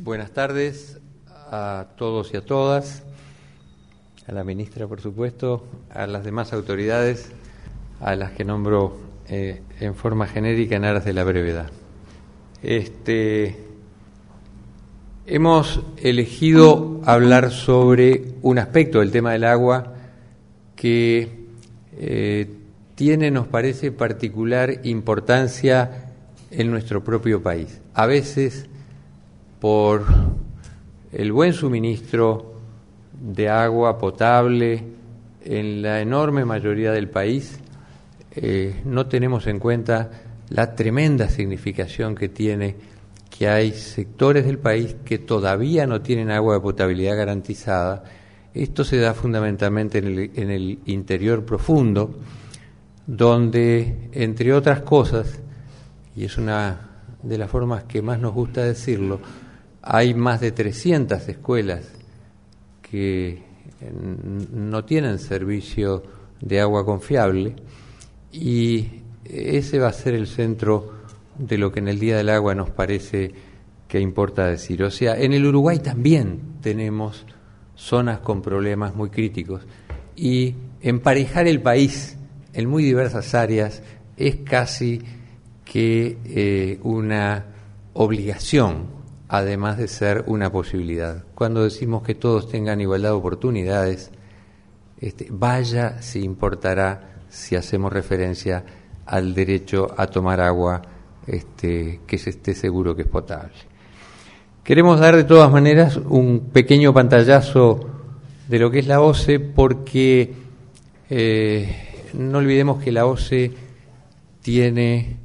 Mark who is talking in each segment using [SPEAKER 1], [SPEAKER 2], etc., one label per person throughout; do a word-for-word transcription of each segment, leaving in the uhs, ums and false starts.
[SPEAKER 1] Buenas tardes a todos y a todas, a la ministra, por supuesto, a las demás autoridades, a las que nombro eh, en forma genérica en aras de la brevedad. Este, hemos elegido hablar sobre un aspecto del tema del agua que eh, tiene, nos parece, particular importancia en nuestro propio país. A veces, por el buen suministro de agua potable en la enorme mayoría del país, eh, no tenemos en cuenta la tremenda significación que tiene que hay sectores del país que todavía no tienen agua de potabilidad garantizada. Esto se da fundamentalmente en el, en el interior profundo, donde, entre otras cosas, y es una de las formas que más nos gusta decirlo, hay más de trescientas escuelas que no tienen servicio de agua confiable, y ese va a ser el centro de lo que en el Día del Agua nos parece que importa decir. O sea, en el Uruguay también tenemos zonas con problemas muy críticos, y emparejar el país en muy diversas áreas es casi que eh, una obligación, además de ser una posibilidad. Cuando decimos que todos tengan igualdad de oportunidades, este, vaya si importará si hacemos referencia al derecho a tomar agua este, que se esté seguro que es potable. Queremos dar de todas maneras un pequeño pantallazo de lo que es la O C E, porque eh, no olvidemos que la O C E tiene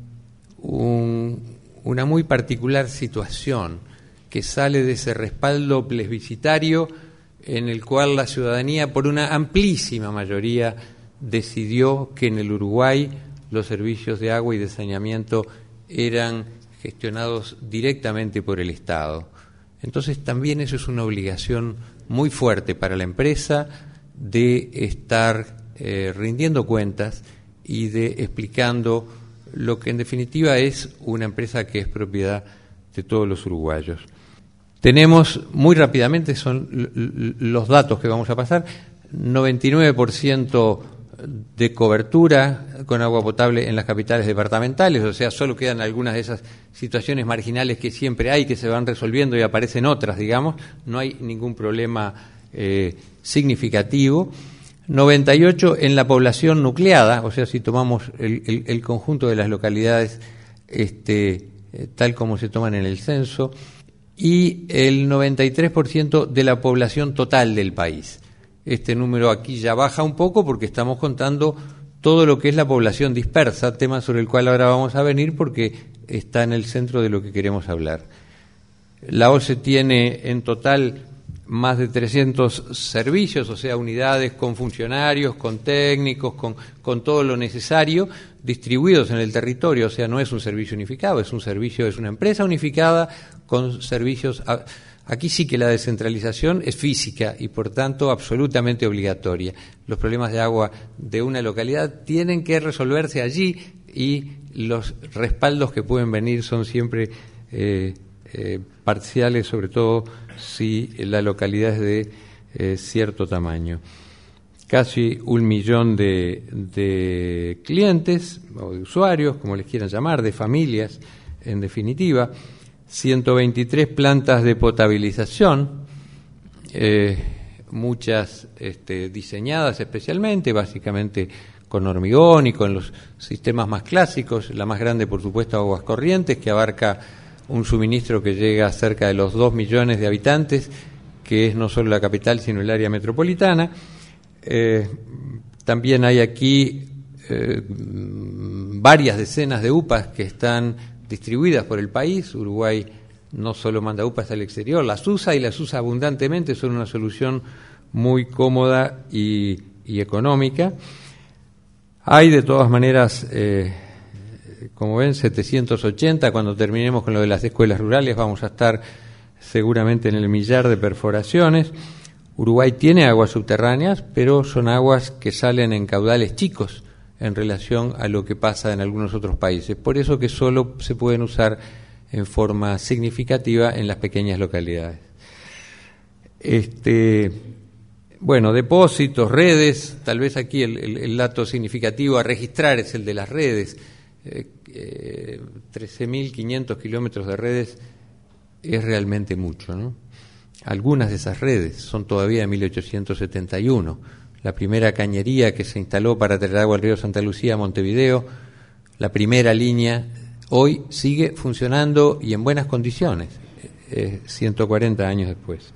[SPEAKER 1] un, una muy particular situación que sale de ese respaldo plebiscitario en el cual la ciudadanía, por una amplísima mayoría, decidió que en el Uruguay los servicios de agua y de saneamiento eran gestionados directamente por el Estado. Entonces también eso es una obligación muy fuerte para la empresa de estar eh, rindiendo cuentas y de explicando lo que en definitiva es una empresa que es propiedad de todos los uruguayos. Tenemos, muy rápidamente, son los datos que vamos a pasar: noventa y nueve por ciento de cobertura con agua potable en las capitales departamentales, o sea, solo quedan algunas de esas situaciones marginales que siempre hay, que se van resolviendo y aparecen otras, digamos, no hay ningún problema eh, significativo. noventa y ocho en la población nucleada, o sea, si tomamos el, el, el conjunto de las localidades este, eh, tal como se toman en el censo, y el noventa y tres por ciento de la población total del país. Este número aquí ya baja un poco porque estamos contando todo lo que es la población dispersa, tema sobre el cual ahora vamos a venir porque está en el centro de lo que queremos hablar. La O C E tiene en total más de trescientos servicios, o sea, unidades con funcionarios, con técnicos, con, con todo lo necesario, distribuidos en el territorio. O sea, no es un servicio unificado, es un servicio, es una empresa unificada con servicios. A, aquí sí que la descentralización es física y, por tanto, absolutamente obligatoria. Los problemas de agua de una localidad tienen que resolverse allí, y los respaldos que pueden venir son siempre eh, eh, parciales, sobre todo si la localidad es de eh, cierto tamaño. Casi un millón de, de clientes o de usuarios, como les quieran llamar, de familias, en definitiva. ciento veintitrés plantas de potabilización, eh, muchas este, diseñadas especialmente, básicamente con hormigón y con los sistemas más clásicos. La más grande, por supuesto, Aguas Corrientes, que abarca un suministro que llega a cerca de los dos millones de habitantes, que es no solo la capital, sino el área metropolitana. Eh, también hay aquí eh, varias decenas de U P As que están distribuidas por el país. Uruguay no solo manda U P As al exterior, las usa y las usa abundantemente, son una solución muy cómoda y, y económica. Hay de todas maneras, eh, como ven, setecientos ochenta, cuando terminemos con lo de las escuelas rurales vamos a estar seguramente en el millar de perforaciones. Uruguay tiene aguas subterráneas, pero son aguas que salen en caudales chicos en relación a lo que pasa en algunos otros países. Por eso que solo se pueden usar en forma significativa en las pequeñas localidades. Este, bueno, depósitos, redes, tal vez aquí el, el, el dato significativo a registrar es el de las redes. Eh, eh, trece mil quinientos kilómetros de redes es realmente mucho, ¿no? Algunas de esas redes son todavía de mil ochocientos setenta y uno. La primera cañería que se instaló para traer agua al río Santa Lucía a Montevideo, la primera línea, hoy sigue funcionando y en buenas condiciones, eh, ciento cuarenta años después.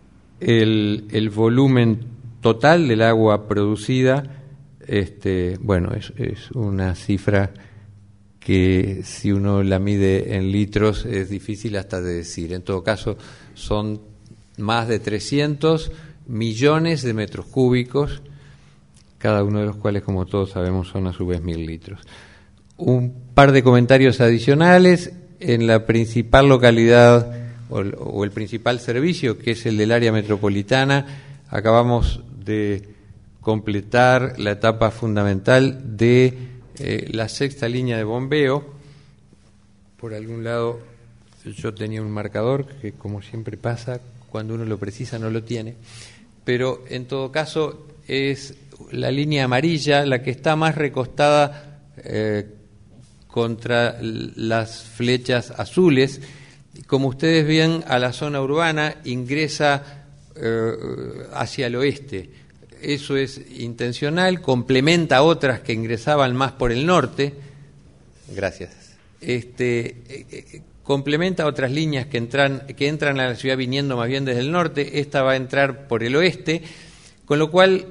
[SPEAKER 1] El, el volumen total del agua producida, este, bueno, es, es una cifra que si uno la mide en litros es difícil hasta de decir. En todo caso, son más de trescientos millones de metros cúbicos, cada uno de los cuales, como todos sabemos, son a su vez mil litros. Un par de comentarios adicionales. En la principal localidad o, o el principal servicio, que es el del área metropolitana, acabamos de completar la etapa fundamental de eh, la sexta línea de bombeo. Por algún lado yo tenía un marcador que, como siempre pasa, cuando uno lo precisa no lo tiene, pero en todo caso es la línea amarilla la que está más recostada eh, contra las flechas azules. Como ustedes ven, a la zona urbana ingresa eh, hacia el oeste. Eso es intencional, complementa otras que ingresaban más por el norte. Gracias. Este, eh, complementa otras líneas que entran, que entran a la ciudad viniendo más bien desde el norte. Esta va a entrar por el oeste, con lo cual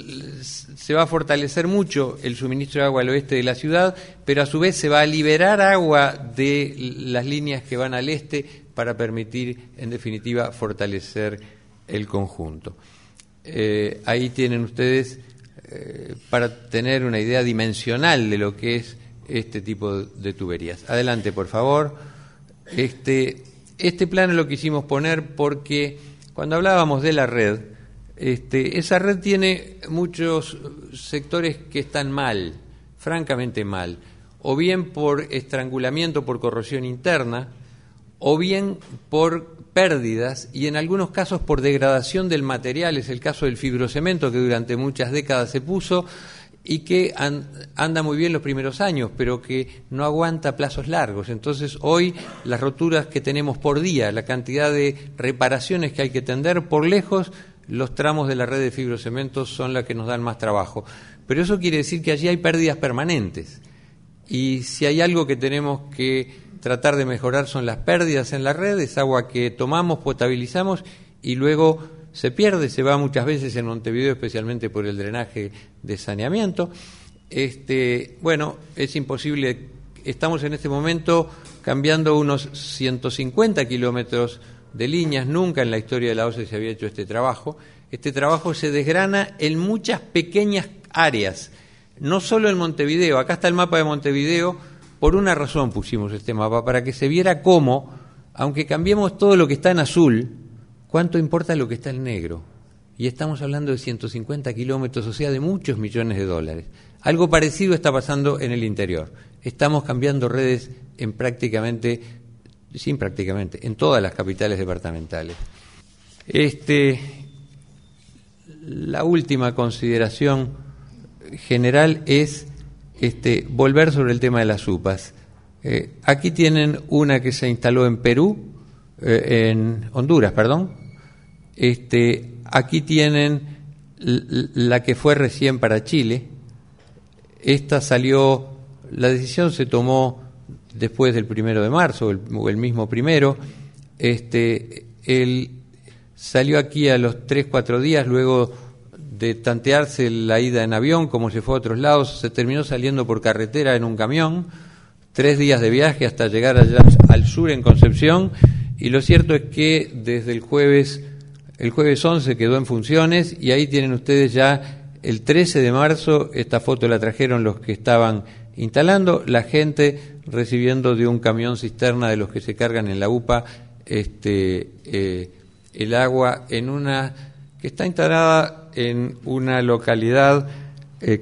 [SPEAKER 1] se va a fortalecer mucho el suministro de agua al oeste de la ciudad, pero a su vez se va a liberar agua de las líneas que van al este para permitir, en definitiva, fortalecer el conjunto. Eh, ahí tienen ustedes, eh, para tener una idea dimensional de lo que es este tipo de tuberías. Adelante, por favor. Este, este plano lo quisimos poner porque cuando hablábamos de la red, Este, esa red tiene muchos sectores que están mal, francamente mal, o bien por estrangulamiento por corrosión interna, o bien por pérdidas y en algunos casos por degradación del material. Es el caso del fibrocemento, que durante muchas décadas se puso y que an, anda muy bien los primeros años, pero que no aguanta plazos largos. Entonces hoy las roturas que tenemos por día, la cantidad de reparaciones que hay que tender por lejos, los tramos de la red de fibrocemento son las que nos dan más trabajo. Pero eso quiere decir que allí hay pérdidas permanentes. Y si hay algo que tenemos que tratar de mejorar son las pérdidas en la red, es agua que tomamos, potabilizamos y luego se pierde, se va muchas veces en Montevideo, especialmente por el drenaje de saneamiento. Este, bueno, es imposible, estamos en este momento cambiando unos ciento cincuenta kilómetros de líneas. Nunca en la historia de la O C E se había hecho este trabajo. Este trabajo se desgrana en muchas pequeñas áreas, no solo en Montevideo. Acá está el mapa de Montevideo. Por una razón pusimos este mapa, para que se viera cómo, aunque cambiemos todo lo que está en azul, cuánto importa lo que está en negro. Y estamos hablando de ciento cincuenta kilómetros, o sea, de muchos millones de dólares. Algo parecido está pasando en el interior. Estamos cambiando redes en prácticamente... sin prácticamente, en todas las capitales departamentales. Este, la última consideración general es este, volver sobre el tema de las U P As. Eh, aquí tienen una que se instaló en Perú, eh, en Honduras, perdón. Este, aquí tienen la que fue recién para Chile. Esta salió, la decisión se tomó después del primero de marzo, o el, o el mismo primero. Este, él salió aquí a los tres, cuatro días, luego de tantearse la ida en avión, como se fue a otros lados, se terminó saliendo por carretera en un camión, tres días de viaje hasta llegar allá al sur en Concepción, y lo cierto es que desde el jueves, el jueves once quedó en funciones, y ahí tienen ustedes ya el trece de marzo, esta foto la trajeron los que estaban instalando, la gente recibiendo de un camión cisterna de los que se cargan en la U P A este, eh, el agua en una que está instalada en una localidad, eh,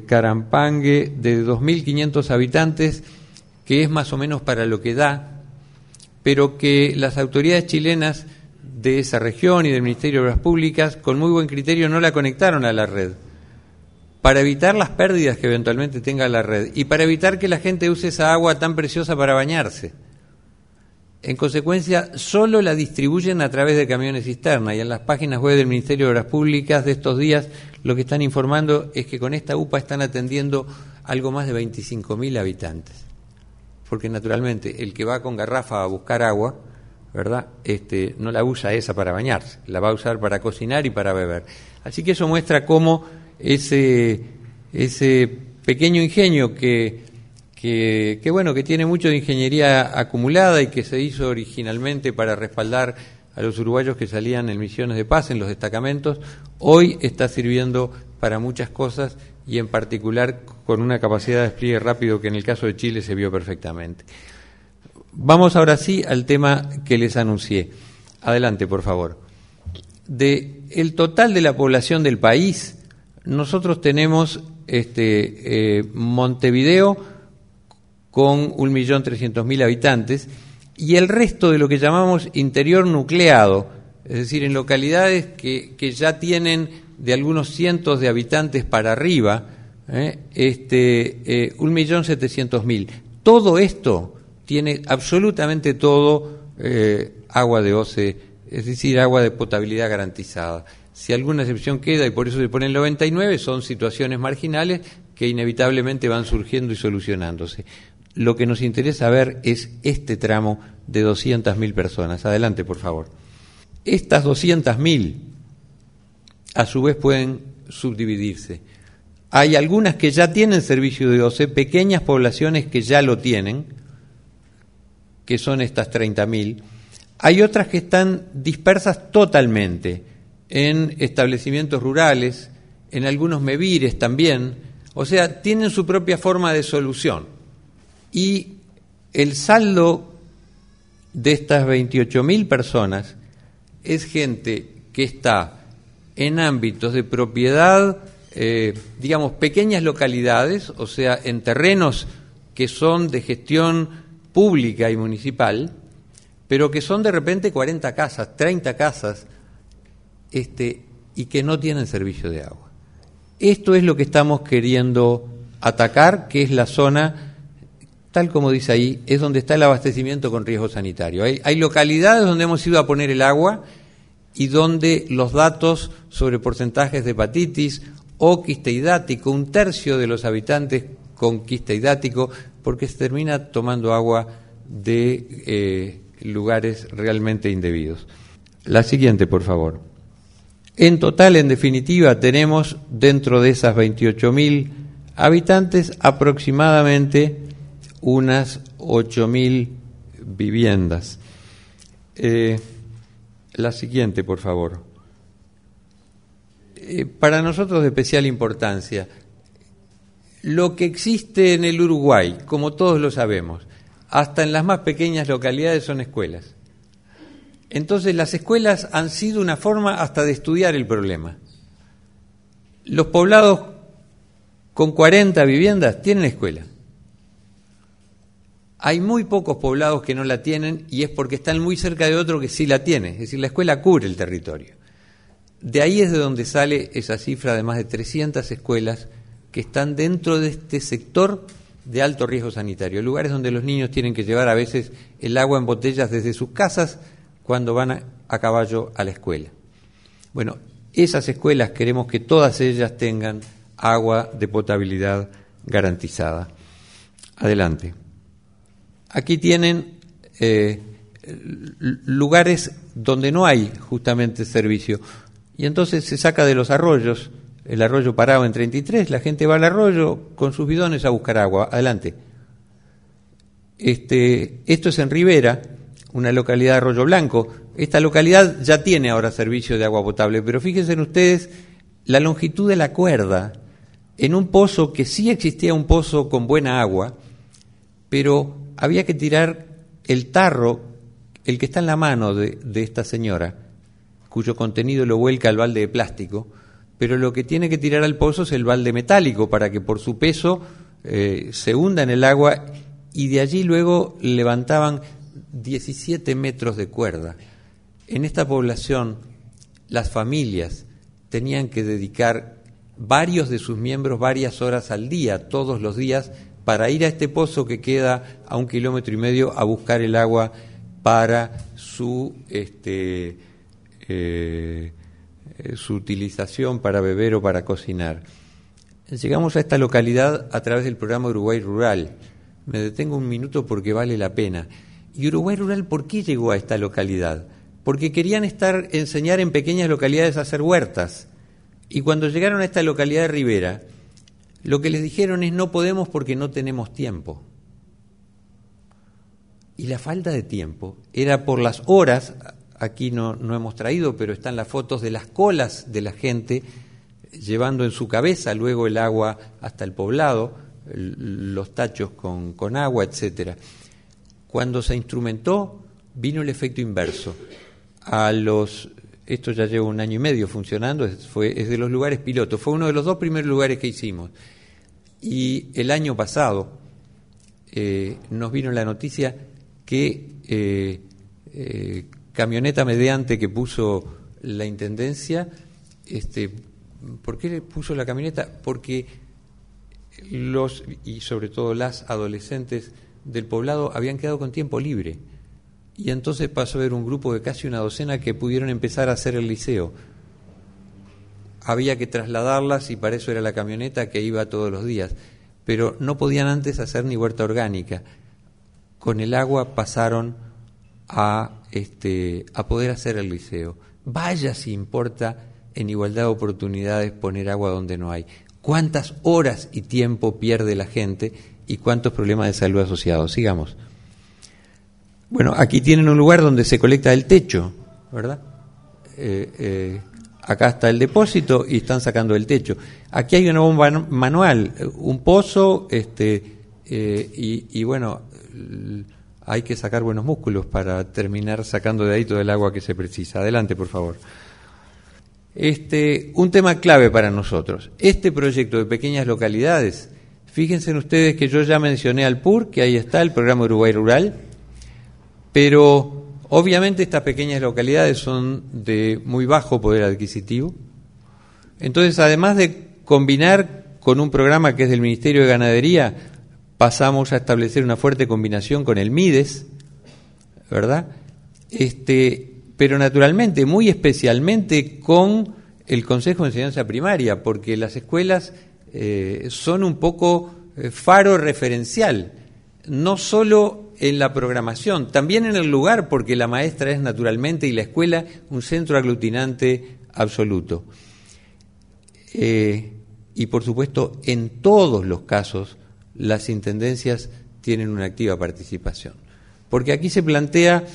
[SPEAKER 1] Carampangue, de dos mil quinientos habitantes, que es más o menos para lo que da, pero que las autoridades chilenas de esa región y del Ministerio de Obras Públicas, con muy buen criterio, no la conectaron a la red, para evitar las pérdidas que eventualmente tenga la red y para evitar que la gente use esa agua tan preciosa para bañarse. En consecuencia, solo la distribuyen a través de camiones cisterna, y en las páginas web del Ministerio de Obras Públicas de estos días lo que están informando es que con esta U P A están atendiendo algo más de veinticinco mil habitantes. Porque naturalmente el que va con garrafa a buscar agua, ¿verdad? Este, no la usa esa para bañarse, la va a usar para cocinar y para beber. Así que eso muestra cómo ese, ese pequeño ingenio que, que, que, bueno, que tiene mucho de ingeniería acumulada y que se hizo originalmente para respaldar a los uruguayos que salían en misiones de paz en los destacamentos, hoy está sirviendo para muchas cosas y en particular con una capacidad de despliegue rápido que en el caso de Chile se vio perfectamente. Vamos ahora sí al tema que les anuncié. Adelante, por favor. De el total de la población del país, nosotros tenemos este, eh, Montevideo con un millón trescientos mil habitantes y el resto de lo que llamamos interior nucleado, es decir, en localidades que, que ya tienen de algunos cientos de habitantes para arriba, eh, este, eh, un millón setecientos mil. Todo esto tiene absolutamente todo eh, agua de O C E, es decir, agua de potabilidad garantizada. Si alguna excepción queda, y por eso se pone el noventa y nueve, son situaciones marginales que inevitablemente van surgiendo y solucionándose. Lo que nos interesa ver es este tramo de doscientas mil personas. Adelante, por favor. Estas doscientas mil, a su vez, pueden subdividirse. Hay algunas que ya tienen servicio de O C E, pequeñas poblaciones que ya lo tienen, que son estas treinta mil. Hay otras que están dispersas totalmente en establecimientos rurales, en algunos mevires también, o sea, tienen su propia forma de solución. Y el saldo de estas veintiocho mil personas es gente que está en ámbitos de propiedad, eh, digamos, pequeñas localidades, o sea, en terrenos que son de gestión pública y municipal, pero que son de repente cuarenta casas, treinta casas, este, y que no tienen servicio de agua. Esto es lo que estamos queriendo atacar, que es la zona, tal como dice ahí, es donde está el abastecimiento con riesgo sanitario. Hay, hay localidades donde hemos ido a poner el agua y donde los datos sobre porcentajes de hepatitis o quiste hidrático, un tercio de los habitantes con quiste hidrático, porque se termina tomando agua de eh, lugares realmente indebidos. La siguiente, por favor. En total, en definitiva, tenemos dentro de esas veintiocho mil habitantes aproximadamente unas ocho mil viviendas. Eh, la siguiente, por favor. Eh, para nosotros de especial importancia, lo que existe en el Uruguay, como todos lo sabemos, hasta en las más pequeñas localidades son escuelas. Entonces las escuelas han sido una forma hasta de estudiar el problema. Los poblados con cuarenta viviendas tienen escuela. Hay muy pocos poblados que no la tienen y es porque están muy cerca de otro que sí la tiene. Es decir, la escuela cubre el territorio. De ahí es de donde sale esa cifra de más de trescientas escuelas que están dentro de este sector de alto riesgo sanitario, lugares donde los niños tienen que llevar a veces el agua en botellas desde sus casas cuando van a, a caballo a la escuela. Bueno, esas escuelas queremos que todas ellas tengan agua de potabilidad garantizada. Adelante. Aquí tienen eh, lugares donde no hay justamente servicio y entonces se saca de los arroyos, el arroyo Parado en treinta y tres, la gente va al arroyo con sus bidones a buscar agua. Adelante. Este, esto es en Rivera, una localidad de Arroyo Blanco. Esta localidad ya tiene ahora servicio de agua potable, pero fíjense ustedes la longitud de la cuerda en un pozo que sí existía un pozo con buena agua, pero había que tirar el tarro, el que está en la mano de, de esta señora, cuyo contenido lo vuelca al balde de plástico, pero lo que tiene que tirar al pozo es el balde metálico para que por su peso eh, se hunda en el agua y de allí luego levantaban diecisiete metros de cuerda. En esta población, las familias tenían que dedicar varios de sus miembros varias horas al día, todos los días, para ir a este pozo que queda a un kilómetro y medio a buscar el agua para su este, eh, su utilización para beber o para cocinar. Llegamos a esta localidad a través del programa Uruguay Rural. Me detengo un minuto porque vale la pena. ¿Y Uruguay Rural por qué llegó a esta localidad? Porque querían estar, enseñar en pequeñas localidades a hacer huertas. Y cuando llegaron a esta localidad de Rivera, lo que les dijeron es: no podemos porque no tenemos tiempo. Y la falta de tiempo era por las horas, aquí no, no hemos traído, pero están las fotos de las colas de la gente llevando en su cabeza luego el agua hasta el poblado, el, los tachos con, con agua, etcétera. Cuando se instrumentó, vino el efecto inverso. A los, esto ya lleva un año y medio funcionando, es, fue, es de los lugares pilotos, fue uno de los dos primeros lugares que hicimos. Y el año pasado eh, nos vino la noticia que eh, eh, camioneta mediante que puso la Intendencia, este, ¿por qué le puso la camioneta? Porque los, y sobre todo las adolescentes del poblado habían quedado con tiempo libre. Y entonces pasó a haber un grupo de casi una docena que pudieron empezar a hacer el liceo. Había que trasladarlas y para eso era la camioneta que iba todos los días. Pero no podían antes hacer ni huerta orgánica. Con el agua pasaron a, este, a poder hacer el liceo. Vaya si importa en igualdad de oportunidades poner agua donde no hay. ¿Cuántas horas y tiempo pierde la gente y cuántos problemas de salud asociados? Sigamos. Bueno, aquí tienen un lugar donde se colecta el techo, ¿verdad? Eh, eh, acá está el depósito y están sacando el techo. Aquí hay una bomba manual, un pozo, este, eh, y, y bueno, hay que sacar buenos músculos para terminar sacando de ahí todo el agua que se precisa. Adelante, por favor. Este, un tema clave para nosotros. Este proyecto de pequeñas localidades, fíjense ustedes que yo ya mencioné al P U R, que ahí está, el programa Uruguay Rural. Pero obviamente estas pequeñas localidades son de muy bajo poder adquisitivo. Entonces, además de combinar con un programa que es del Ministerio de Ganadería, pasamos a establecer una fuerte combinación con el MIDES, ¿verdad? Este, pero naturalmente, muy especialmente con el Consejo de Enseñanza Primaria, porque las escuelas eh, son un poco eh, faro referencial, no solo en la programación, también en el lugar, porque la maestra es naturalmente y la escuela un centro aglutinante absoluto. Eh, y por supuesto, en todos los casos, las intendencias tienen una activa participación. Porque aquí se plantea,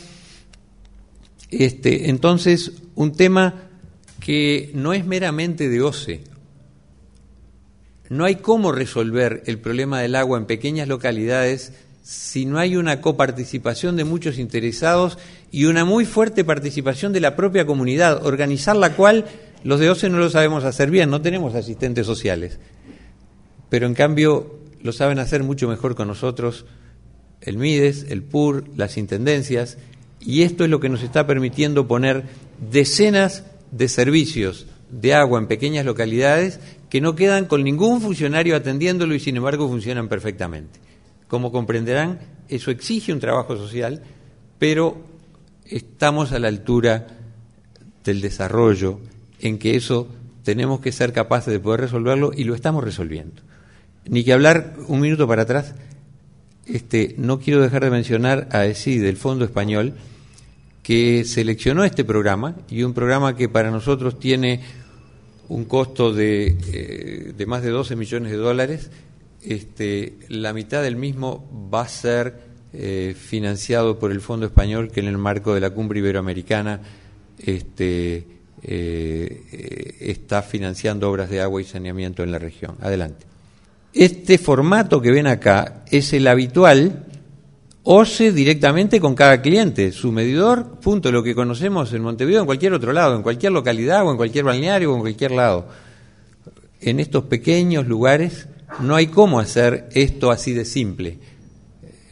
[SPEAKER 1] este, entonces, un tema que no es meramente de O C E. No hay cómo resolver el problema del agua en pequeñas localidades si no hay una coparticipación de muchos interesados y una muy fuerte participación de la propia comunidad, organizar la cual los de O C E no lo sabemos hacer bien, no tenemos asistentes sociales, pero en cambio lo saben hacer mucho mejor con nosotros el MIDES, el P U R, las intendencias, y esto es lo que nos está permitiendo poner decenas de servicios de agua en pequeñas localidades que no quedan con ningún funcionario atendiéndolo y sin embargo funcionan perfectamente. Como comprenderán, eso exige un trabajo social, pero estamos a la altura del desarrollo en que eso tenemos que ser capaces de poder resolverlo y lo estamos resolviendo. Ni que hablar, un minuto para atrás, este, no quiero dejar de mencionar a E S I, del Fondo Español, que seleccionó este programa, y un programa que para nosotros tiene un costo de, eh, de más de doce millones de dólares. Este, la mitad del mismo va a ser eh, financiado por el Fondo Español, que en el marco de la Cumbre Iberoamericana este, eh, está financiando obras de agua y saneamiento en la región. Adelante. Este formato que ven acá es el habitual, O C E directamente con cada cliente, su medidor, punto, lo que conocemos en Montevideo, en cualquier otro lado, en cualquier localidad o en cualquier balneario o en cualquier lado. En estos pequeños lugares no hay cómo hacer esto así de simple.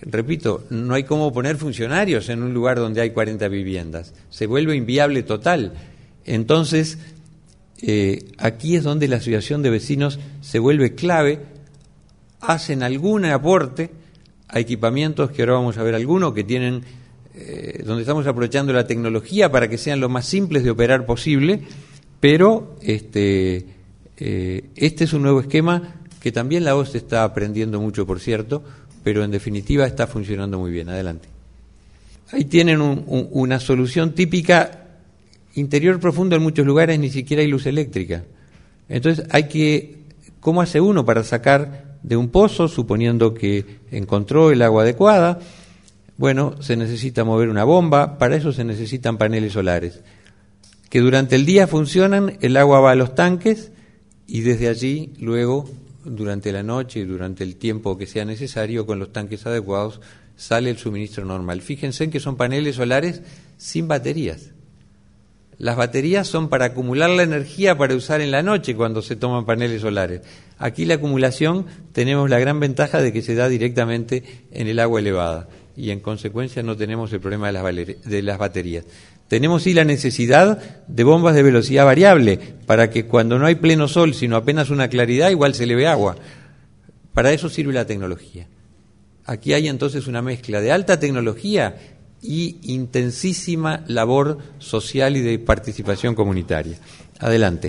[SPEAKER 1] repito, no hay cómo poner funcionarios en un lugar donde hay cuarenta viviendas. Se vuelve inviable total. Entonces, eh, aquí es donde la asociación de vecinos se vuelve clave. Hacen algún aporte a equipamientos, que ahora vamos a ver algunos, que tienen, eh, donde estamos aprovechando la tecnología para que sean lo más simples de operar posible, pero este, eh, este es un nuevo esquema que también la O S T E está aprendiendo mucho, por cierto, pero en definitiva está funcionando muy bien. Adelante. Ahí tienen un, un, una solución típica. Interior profundo en muchos lugares ni siquiera hay luz eléctrica. Entonces hay que, ¿cómo hace uno para sacar de un pozo, suponiendo que encontró el agua adecuada? Bueno, se necesita mover una bomba, para eso se necesitan paneles solares, que durante el día funcionan, el agua va a los tanques y desde allí luego, durante la noche y durante el tiempo que sea necesario, con los tanques adecuados, sale el suministro normal. Fíjense en que son paneles solares sin baterías. Las baterías son para acumular la energía para usar en la noche cuando se toman paneles solares. Aquí la acumulación tenemos la gran ventaja de que se da directamente en el agua elevada y en consecuencia no tenemos el problema de las, de las baterías. Tenemos sí la necesidad de bombas de velocidad variable para que cuando no hay pleno sol sino apenas una claridad igual se le ve agua. Para eso sirve la tecnología. Aquí hay entonces una mezcla de alta tecnología y intensísima labor social y de participación comunitaria. Adelante.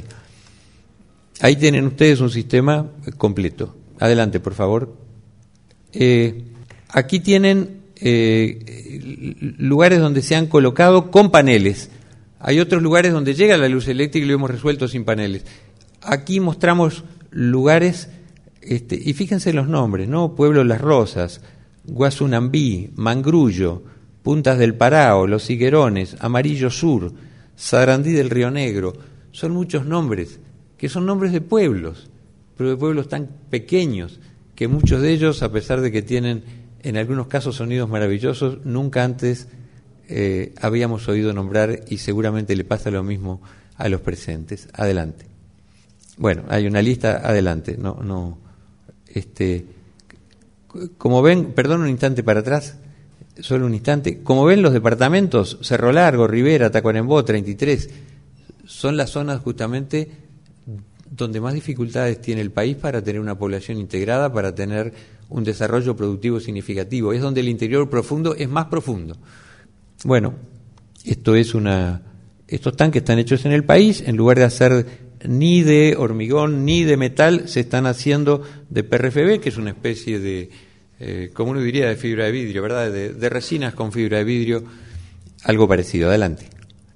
[SPEAKER 1] Ahí tienen ustedes un sistema completo. Adelante, por favor. Eh, aquí tienen eh, lugares donde se han colocado con paneles. Hay otros lugares donde llega la luz eléctrica y lo hemos resuelto sin paneles. Aquí mostramos lugares, este, y fíjense los nombres, ¿no? Pueblo Las Rosas, Guazunambí, Mangrullo, Puntas del Parao, Los Higuerones, Amarillo Sur, Sarandí del Río Negro. Son muchos nombres, que son nombres de pueblos, pero de pueblos tan pequeños, que muchos de ellos, a pesar de que tienen en algunos casos sonidos maravillosos, nunca antes eh, habíamos oído nombrar y seguramente le pasa lo mismo a los presentes. Adelante. Bueno, hay una lista, adelante. No, no, este, como ven, perdón un instante para atrás, solo un instante. Como ven, los departamentos Cerro Largo, Rivera, Tacuarembó, treinta y tres, son las zonas justamente donde más dificultades tiene el país para tener una población integrada, para tener un desarrollo productivo significativo. Es donde el interior profundo es más profundo. Bueno, esto es una, estos tanques están hechos en el país, en lugar de hacer ni de hormigón ni de metal, se están haciendo de P R F B, que es una especie de, eh, como uno diría, de fibra de vidrio, ¿verdad? De, de resinas con fibra de vidrio, algo parecido. Adelante.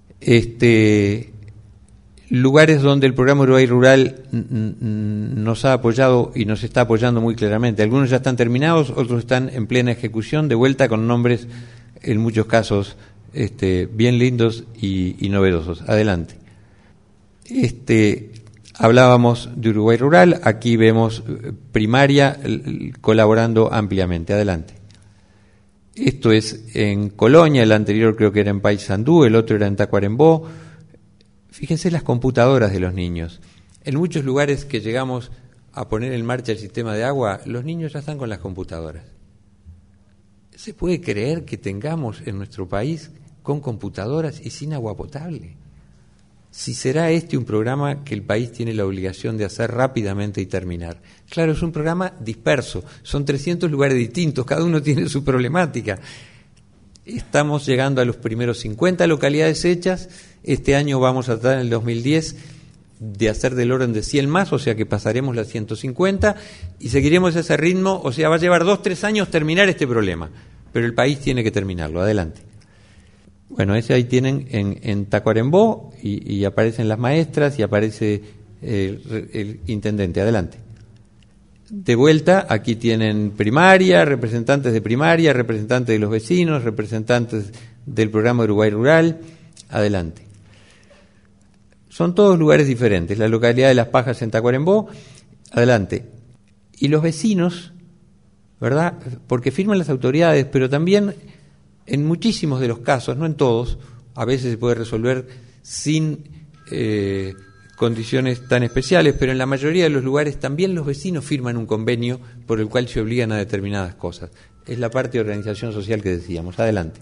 [SPEAKER 1] Este, lugares donde el programa Uruguay Rural nos ha apoyado y nos está apoyando muy claramente. Algunos ya están terminados, otros están en plena ejecución, de vuelta con nombres, en muchos casos, este, bien lindos y, y novedosos. Adelante. Este, hablábamos de Uruguay Rural, aquí vemos primaria colaborando ampliamente. Adelante. Esto es en Colonia, el anterior creo que era en Paysandú, el otro era en Tacuarembó. Fíjense las computadoras de los niños. En muchos lugares que llegamos a poner en marcha el sistema de agua, los niños ya están con las computadoras. ¿Se puede creer que tengamos en nuestro país con computadoras y sin agua potable? Si será este un programa que el país tiene la obligación de hacer rápidamente y terminar. Claro, es un programa disperso, son trescientos lugares distintos, cada uno tiene su problemática. Estamos llegando a los primeros cincuenta localidades hechas, este año vamos a tratar en el dos mil diez de hacer del orden de cien más, o sea que pasaremos las ciento cincuenta y seguiremos ese ritmo, o sea, va a llevar dos, tres años terminar este problema, pero el país tiene que terminarlo. Adelante. Bueno, ese ahí tienen en, en Tacuarembó y, y aparecen las maestras y aparece el, el intendente. Adelante. De vuelta, aquí tienen primaria, representantes de primaria, representantes de los vecinos, representantes del programa Uruguay Rural. Adelante. Son todos lugares diferentes. La localidad de Las Pajas en Tacuarembó. Adelante. Y los vecinos, ¿verdad? Porque firman las autoridades, pero también en muchísimos de los casos, no en todos, a veces se puede resolver sin eh, condiciones tan especiales, pero en la mayoría de los lugares también los vecinos firman un convenio por el cual se obligan a determinadas cosas. es la parte de organización social que decíamos. Adelante.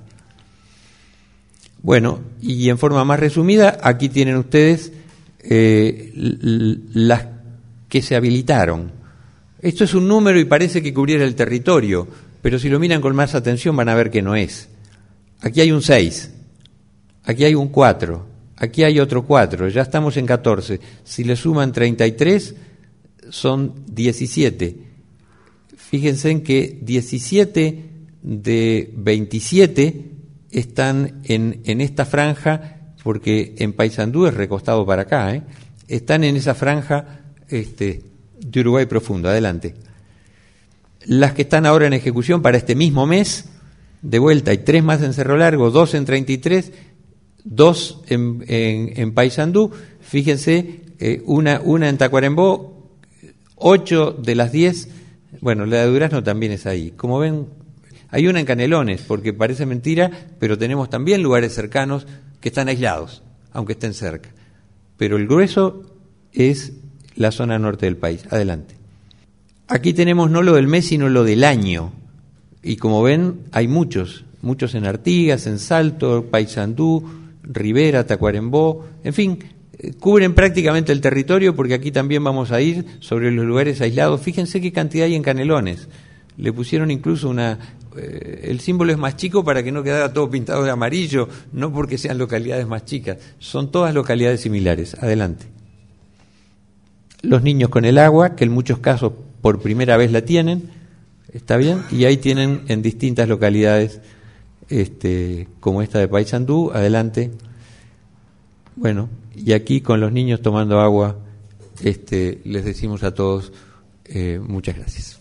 [SPEAKER 1] Bueno, y en forma más resumida, aquí tienen ustedes eh, las que se habilitaron. Esto es un número y parece que cubriera el territorio, pero si lo miran con más atención van a ver que no es. Aquí hay un seis, aquí hay un cuatro, aquí hay otro cuatro, ya estamos en catorce. Si le suman treinta y tres, son diecisiete. Fíjense en que diecisiete de veintisiete están en, en esta franja, porque en Paysandú es recostado para acá, ¿eh? Están en esa franja este, de Uruguay profundo. Adelante. Las que están ahora en ejecución para este mismo mes, de vuelta, hay tres más en Cerro Largo, dos en treinta y tres, dos en, en, en Paysandú. Fíjense, eh, una, una en Tacuarembó, ocho de las diez, bueno, la de Durazno también es ahí. Como ven, hay una en Canelones, porque parece mentira, pero tenemos también lugares cercanos que están aislados, aunque estén cerca. Pero el grueso es la zona norte del país. Adelante. Aquí tenemos no lo del mes, sino lo del año. Y como ven, hay muchos, muchos en Artigas, en Salto, Paysandú, Rivera, Tacuarembó, en fin, cubren prácticamente el territorio, porque aquí también vamos a ir sobre los lugares aislados. Fíjense qué cantidad hay en Canelones. Le pusieron incluso una... Eh, el símbolo es más chico para que no quedara todo pintado de amarillo, no porque sean localidades más chicas, son todas localidades similares. Adelante. Los niños con el agua, que en muchos casos por primera vez la tienen, está bien, y ahí tienen en distintas localidades, este, como esta de Paysandú. Adelante. Bueno, y aquí con los niños tomando agua, este, les decimos a todos eh, muchas gracias.